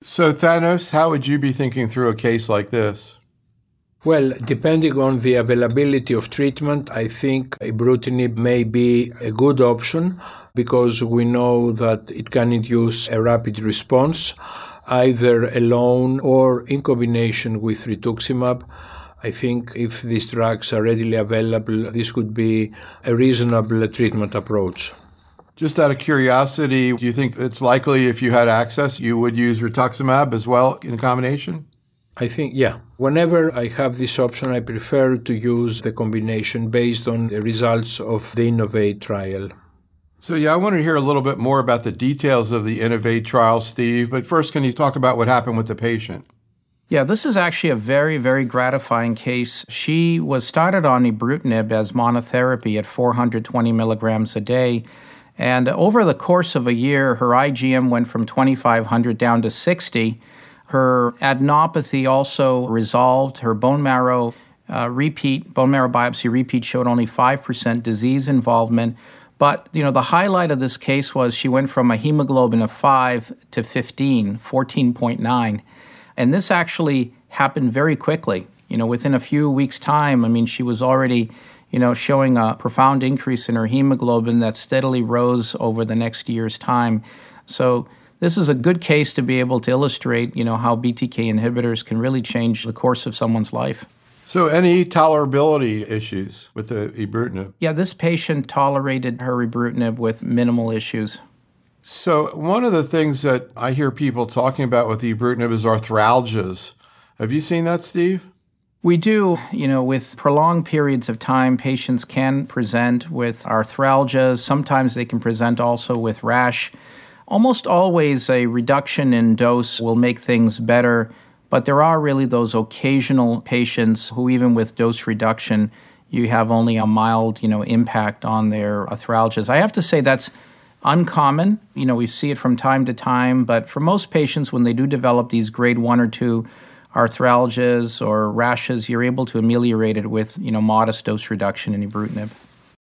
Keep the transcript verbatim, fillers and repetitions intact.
So Thanos, how would you be thinking through a case like this? Well, depending on the availability of treatment, I think ibrutinib may be a good option because we know that it can induce a rapid response, either alone or in combination with rituximab. I think if these drugs are readily available, this could be a reasonable treatment approach. Just out of curiosity, do you think it's likely if you had access, you would use rituximab as well in combination? I think, yeah. Whenever I have this option, I prefer to use the combination based on the results of the INNOVATE trial. So, yeah, I wanted to hear a little bit more about the details of the INNOVATE trial, Steve. But first, can you talk about what happened with the patient? Yeah, this is actually a very, very gratifying case. She was started on ibrutinib as monotherapy at four hundred twenty milligrams a day. And over the course of a year, her I G M went from twenty-five hundred down to sixty. Her adenopathy also resolved. Her bone marrow uh, repeat, bone marrow biopsy repeat showed only five percent disease involvement. But, you know, the highlight of this case was she went from a hemoglobin of five to fifteen, fourteen point nine. And this actually happened very quickly. You know, within a few weeks' time, I mean, she was already, you know, showing a profound increase in her hemoglobin that steadily rose over the next year's time. So this is a good case to be able to illustrate, you know, how B T K inhibitors can really change the course of someone's life. So any tolerability issues with the ibrutinib? Yeah, this patient tolerated her ibrutinib with minimal issues. So one of the things that I hear people talking about with the ibrutinib is arthralgias. Have you seen that, Steve? We do. You know, with prolonged periods of time, patients can present with arthralgias. Sometimes they can present also with rash. Almost always a reduction in dose will make things better, but there are really those occasional patients who even with dose reduction, you have only a mild, you know, impact on their arthralgias. I have to say that's uncommon. You know, we see it from time to time, but for most patients, when they do develop these grade one or two arthralgias or rashes, you're able to ameliorate it with, you know, modest dose reduction in ibrutinib.